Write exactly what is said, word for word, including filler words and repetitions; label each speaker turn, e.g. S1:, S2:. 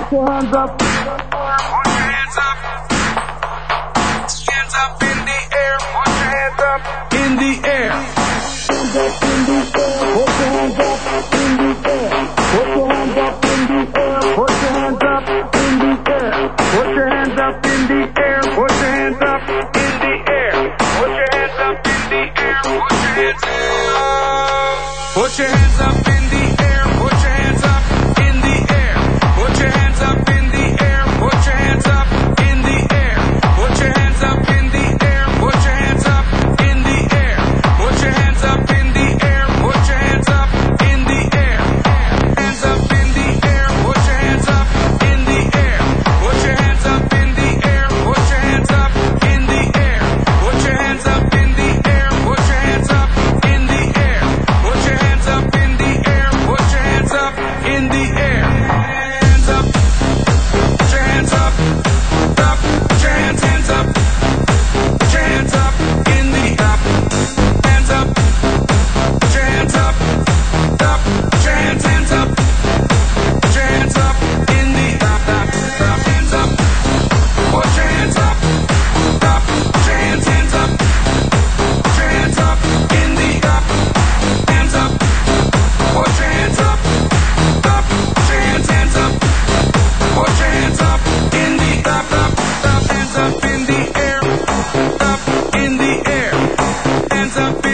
S1: Put your hands up.
S2: Put your hands up. Hands up in the air. Put your hands up in the air.
S1: Hands up in the air. Put your hands up in the air. Put your hands up in the air. Put your hands up in the air. Put your hands up in the air.
S2: Put your hands up in the air. Put your hands up in the air. Put your hands up. Put your hands up in the air. Put your hands up in the air. Put your hands up in the air. Put your hands up in the air. Put your hands up in the air. Put your hands up in the air. Put your hands up in the air. Put your hands up in the air. Hands up in the air. Put your hands up in the air. Put your hands up in the air. Put your hands up in the air. Put your hands up in the air. Put your hands up in the air. Put your hands up in the air. Put your hands up in the air. Hands up. Put your hands up. Up. Put your hands, hands up. Put your hands up in the up. Hands up. Put your hands up. Up. Put your hands, hands up. Put your hands up in the up. Up. Up. Hands up. Put your hands up. Up. Put your hands, hands up. Put your hands up in the up. Hands up. Put your hands up. Up. Put your hands, hands up. Put your hands up in the up. Up. Up. Hands up in the air. Up in the air. Hands up.